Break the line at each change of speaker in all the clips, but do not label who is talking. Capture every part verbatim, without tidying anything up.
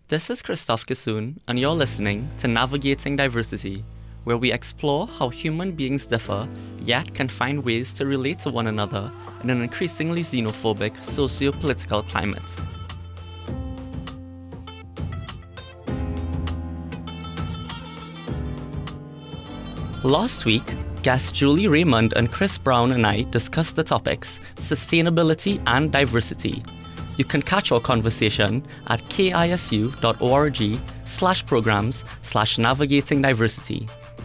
This is Christophe Kissoon, and you're listening to Navigating Diversity, where we explore how human beings differ, yet can find ways to relate to one another in an increasingly xenophobic socio-political climate. Last week, guests Julie Raymond and Chris Brown and I discussed the topics sustainability and diversity. You can catch our conversation at kisu.org slash programs slash navigating diversity.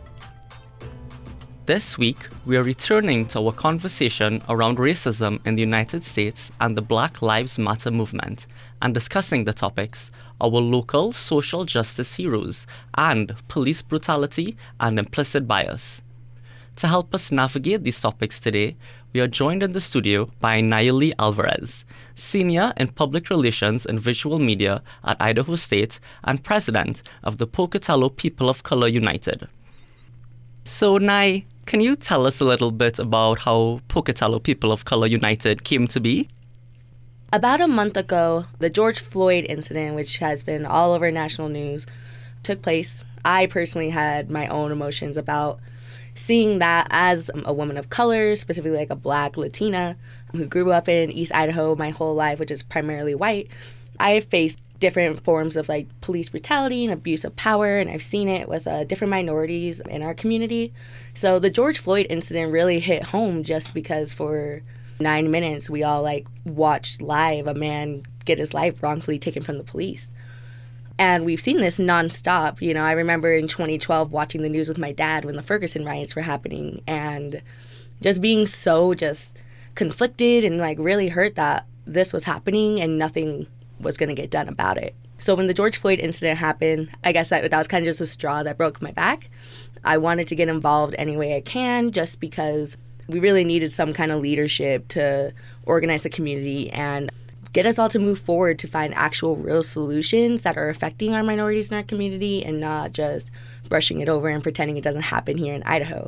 This week, we are returning to our conversation around racism in the United States and the Black Lives Matter movement, and discussing the topics our local social justice heroes and police brutality and implicit bias. To help us navigate these topics today, we are joined in the studio by Nayeli Alvarez, Senior in Public Relations and Visual Media at Idaho State and President of the Pocatello People of Color United. So, Nay, can you tell us a little bit about how Pocatello People of Color United came to be?
About a month ago, the George Floyd incident, which has been all over national news, took place. I personally had my own emotions about seeing that as a woman of color, specifically like a Black Latina who grew up in East Idaho my whole life, which is primarily white. I have faced different forms of like police brutality and abuse of power, and I've seen it with uh, different minorities in our community. So the George Floyd incident really hit home just because for nine minutes we all like watched live a man get his life wrongfully taken from the police. And we've seen this nonstop. You know, I remember in twenty twelve watching the news with my dad when the Ferguson riots were happening and just being so just conflicted and like really hurt that this was happening and nothing was going to get done about it. So when the George Floyd incident happened, I guess that, that was kind of just a straw that broke my back. I wanted to get involved any way I can just because we really needed some kind of leadership to organize the community and get us all to move forward to find actual real solutions that are affecting our minorities in our community and not just brushing it over and pretending it doesn't happen here in Idaho.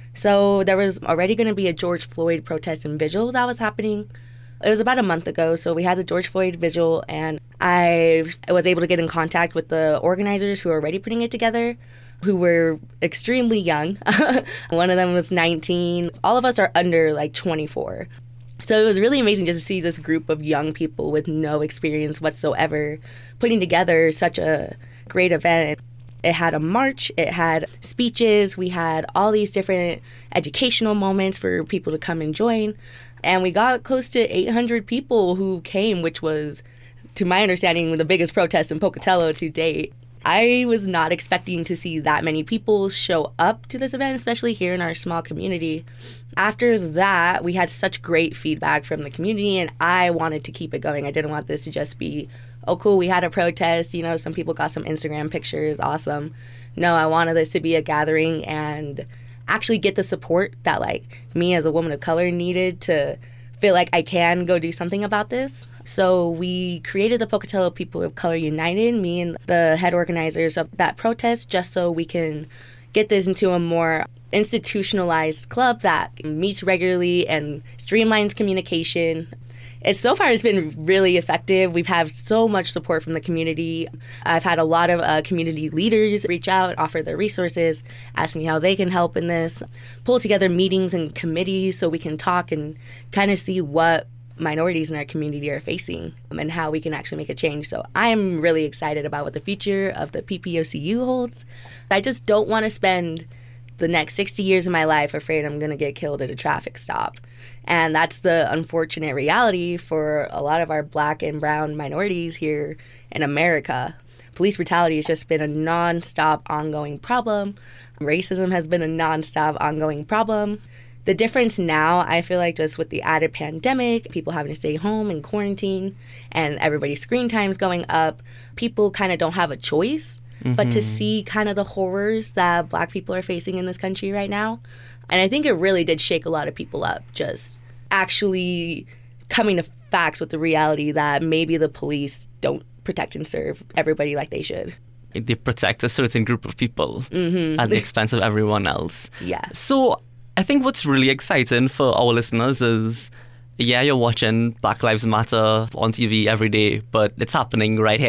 So there was already going to be a George Floyd protest and vigil that was happening. It was about a month ago, so we had the George Floyd vigil, and I was able to get in contact with the organizers who were already putting it together, who were extremely young. One of them was nineteen. All of us are under like twenty-four. So it was really amazing just to see this group of young people with no experience whatsoever putting together such a great event. It had a march, it had speeches, we had all these different educational moments for people to come and join. And we got close to eight hundred people who came, which was, to my understanding, the biggest protest in Pocatello to date. I was not expecting to see that many people show up to this event, especially here in our small community. After that, we had such great feedback from the community, and I wanted to keep it going. I didn't want this to just be, oh, cool, we had a protest. You know, some people got some Instagram pictures. Awesome. No, I wanted this to be a gathering and actually get the support that, like, me as a woman of color needed to feel like I can go do something about this. So we created the Pocatello People of Color United, me and the head organizers of that protest, just so we can get this into a more institutionalized club that meets regularly and streamlines communication. It's so far it's been really effective. We've had so much support from the community. I've had a lot of uh, community leaders reach out, offer their resources, ask me how they can help in this, pull together meetings and committees so we can talk and kind of see what minorities in our community are facing and how we can actually make a change. So I'm really excited about what the future of the P P O C U holds. I just don't want to spend the next sixty years of my life afraid I'm going to get killed at a traffic stop. And that's the unfortunate reality for a lot of our Black and brown minorities here in America. Police brutality has just been a nonstop ongoing problem. Racism has been a nonstop ongoing problem. The difference now, I feel like just with the added pandemic, people having to stay home and quarantine, and everybody's screen time's going up, people kind of don't have a choice. Mm-hmm. But to see kind of the horrors that Black people are facing in this country right now, and I think it really did shake a lot of people up, just actually coming to facts with the reality that maybe the police don't protect and serve everybody like they should.
They protect a certain group of people
mm-hmm.
at the expense of everyone else.
Yeah.
So I think what's really exciting for our listeners is, yeah, you're watching Black Lives Matter on T V every day, but it's happening right here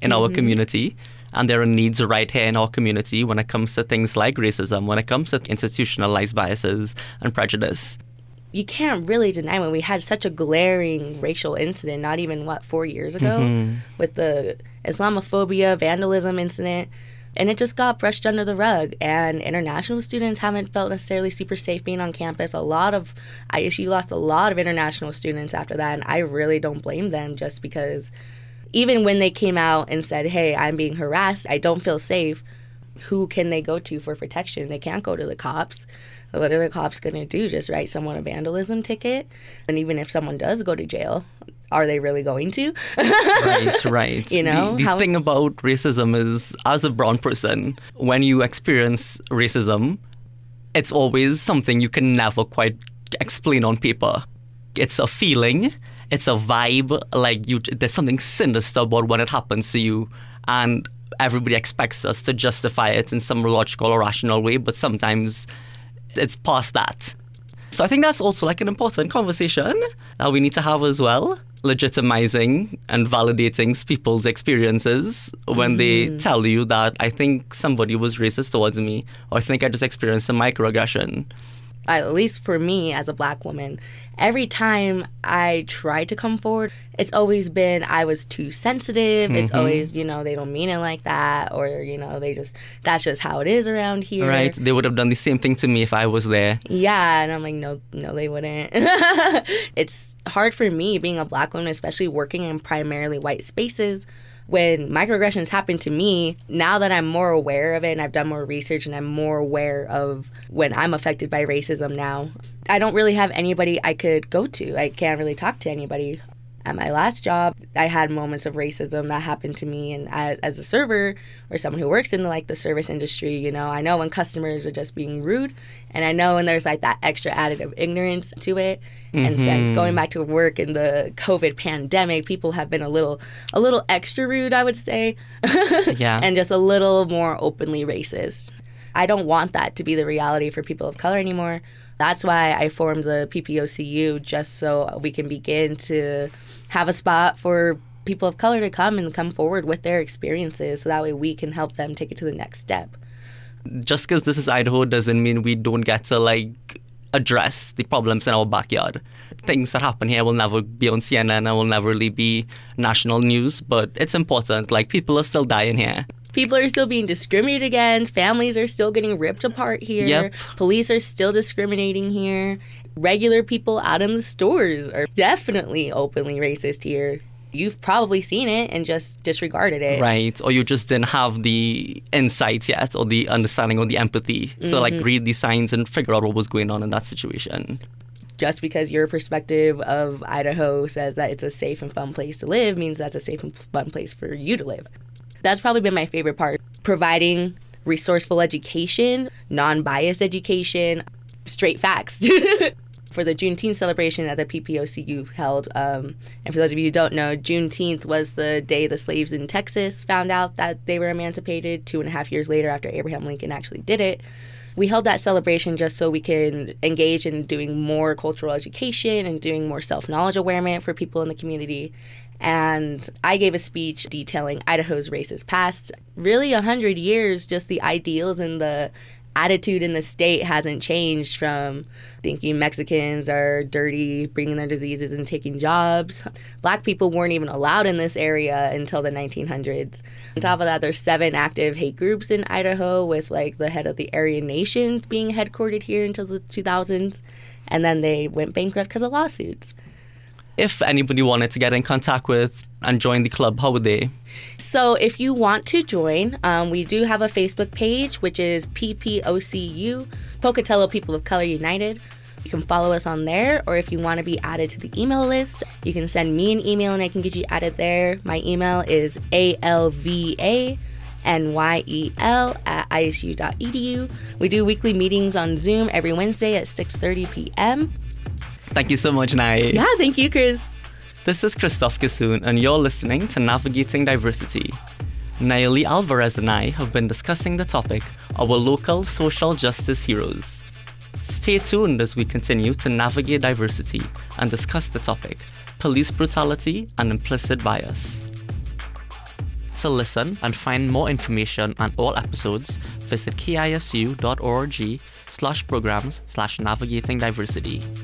in mm-hmm. our community. And there are needs right here in our community when it comes to things like racism, when it comes to institutionalized biases and prejudice.
You can't really deny when we had such a glaring racial incident, not even, what, four years ago, mm-hmm. with the Islamophobia, vandalism incident, and it just got brushed under the rug. And international students haven't felt necessarily super safe being on campus. A lot of, I S U lost a lot of international students after that, and I really don't blame them just because even when they came out and said, hey, I'm being harassed, I don't feel safe, who can they go to for protection? They can't go to the cops. What are the cops going to do? Just write someone a vandalism ticket? And even if someone does go to jail, are they really going to?
Right, right.
You know?
The, the
How-
thing about racism is, as a brown person, when you experience racism, it's always something you can never quite explain on paper. It's a feeling, it's a vibe, like you. There's something sinister about when it happens to you, and everybody expects us to justify it in some logical or rational way, but sometimes it's past that. So I think that's also like an important conversation that we need to have as well, legitimizing and validating people's experiences when mm. they tell you that I think somebody was racist towards me, or I think I just experienced a microaggression.
At least for me as a Black woman, every time I try to come forward, it's always been I was too sensitive. Mm-hmm. It's always, you know, they don't mean it like that, or, you know, they just, that's just how it is around here.
Right. They would have done the same thing to me if I was there.
Yeah. And I'm like, no, no, they wouldn't. It's hard for me being a Black woman, especially working in primarily white spaces. When microaggressions happen to me, now that I'm more aware of it and I've done more research and I'm more aware of when I'm affected by racism now, I don't really have anybody I could go to. I can't really talk to anybody. At my last job, I had moments of racism that happened to me, and as, as a server or someone who works in the, like the service industry, you know, I know when customers are just being rude, and I know when there's like that extra added of ignorance to it. Mm-hmm. And since going back to work in the COVID pandemic, people have been a little a little extra rude, I would say.
Yeah.
And just a little more openly racist. I don't want that to be the reality for people of color anymore. That's why I formed the P P O C U, just so we can begin to have a spot for people of color to come and come forward with their experiences, so that way we can help them take it to the next step.
Just because this is Idaho doesn't mean we don't get to, like, address the problems in our backyard. Things that happen here will never be on C N N and will never really be national news, but it's important. Like, people are still dying here.
People are still being discriminated against. Families are still getting ripped apart here.
Yep.
Police are still discriminating here. Regular people out in the stores are definitely openly racist here. You've probably seen it and just disregarded it.
Right. Or you just didn't have the insight yet, or the understanding or the empathy mm-hmm. to, like, read the signs and figure out what was going on in that situation.
Just because your perspective of Idaho says that it's a safe and fun place to live means that's a safe and fun place for you to live. That's probably been my favorite part. Providing resourceful education, non-biased education, straight facts. For the Juneteenth celebration that the P P O C U held, um, and for those of you who don't know, Juneteenth was the day the slaves in Texas found out that they were emancipated two and a half years later after Abraham Lincoln actually did it. We held that celebration just so we can engage in doing more cultural education and doing more self-knowledge awareness for people in the community. And I gave a speech detailing Idaho's racist past. Really, a hundred years, just the ideals and the attitude in the state hasn't changed from thinking Mexicans are dirty, bringing their diseases and taking jobs. Black people weren't even allowed in this area until the nineteen hundreds. On top of that, there's seven active hate groups in Idaho, with like the head of the Aryan Nations being headquartered here until the two thousands. And then they went bankrupt because of lawsuits.
If anybody wanted to get in contact with and join the club, how would they?
So if you want to join, um, we do have a Facebook page, which is P P O C U, Pocatello People of Color United. You can follow us on there, or if you want to be added to the email list, you can send me an email and I can get you added there. My email is A L V A N Y E L at I S U dot E D U. We do weekly meetings on Zoom every Wednesday at six thirty p.m.
Thank you so much, Nai.
Yeah, thank you, Chris.
This is Christoph Kissoon, and you're listening to Navigating Diversity. Nayeli Alvarez and I have been discussing the topic, our local social justice heroes. Stay tuned as we continue to navigate diversity and discuss the topic, police brutality and implicit bias. to listen and find more information on all episodes, visit kisu.org slash programs slash navigating diversity.